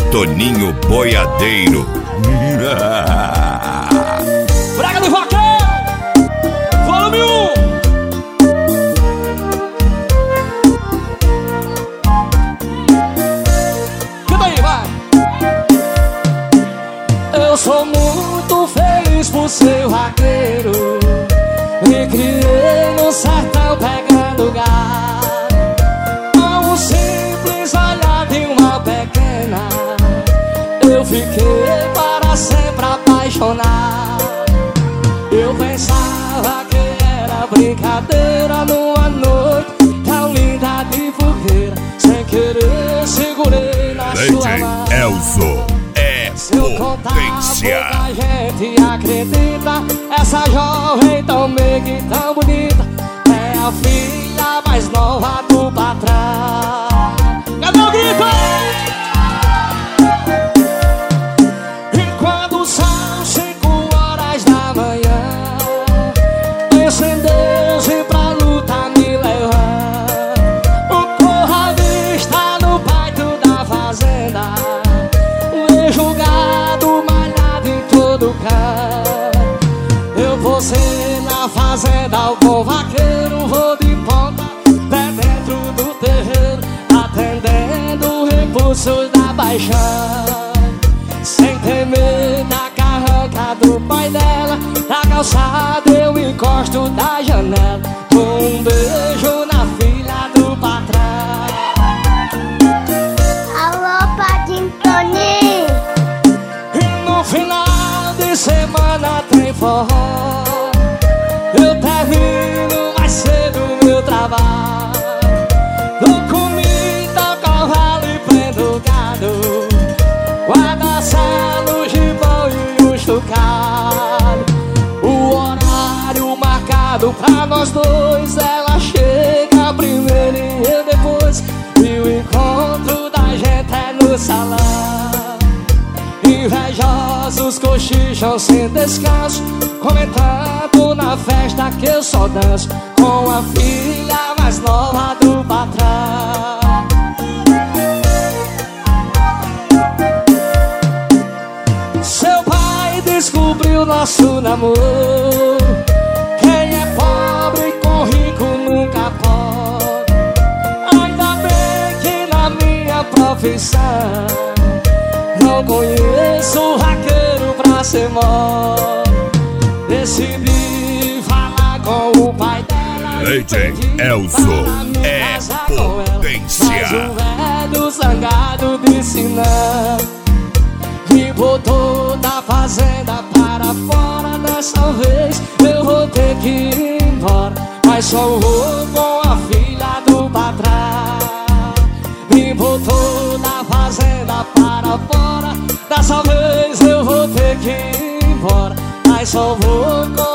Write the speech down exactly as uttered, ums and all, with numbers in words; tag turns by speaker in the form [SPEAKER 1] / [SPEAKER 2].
[SPEAKER 1] Toninho Boiadeiro.
[SPEAKER 2] Braga do Vaqueiro, volume um. Canta aí, vai. Eu sou muito feliz por ser vaqueiro. Me criei no sertão pegando gado. Com um simples olhar de uma pequena, eu fiquei para sempre apaixonado. Eu pensava que era brincadeira numa noite tão linda de fogueira. Sem querer segurei na sua mão.
[SPEAKER 1] Elzo é potência.
[SPEAKER 2] A gente acredita, essa jovem tão meiga e tão bonita é a filha mais nova do patrão. Cadê o grito? E quando são cinco horas da manhã, penso em Deus e pra luta me levar. O corralista no pátio da fazenda, vejo o gado malhado em todo canto. Eu vou ser na fazenda, o bom vaqueiro, vou de ponta, pé dentro do terreiro, atendendo repulsos da paixão. Sem temer da carranca do pai dela, na calçada eu encosto da janela, com um beijo na filha do patrão.
[SPEAKER 3] Alô, Padinho Toninho.
[SPEAKER 2] E no final de semana tem forró, eu termino mais cedo o meu trabalho. Dou comida ao cavalo e prendo o gado, guarda salo, gibão e o chocalho. O horário marcado pra nós dois, ela chega primeiro e eu depois. E o encontro da gente é no salão. Invejosos cochicham sem descanso, comentando na festa que eu só danço com a filha mais nova do patrão. Seu pai descobriu nosso namoro. Quem é pobre com rico nunca pode. Ainda bem que na minha profissão não conheço vaqueiro pra ser mole. Decidi falar com o pai dela.
[SPEAKER 1] Leite Elzo é potência.
[SPEAKER 2] Mas o velho zangado disse não e botou da fazenda para fora. Dessa vez eu vou ter que ir embora, mas só vou com a filha do patrão. Me botou da fazenda para fora. Dessa vez eu vou ter que ir embora, mas só vou com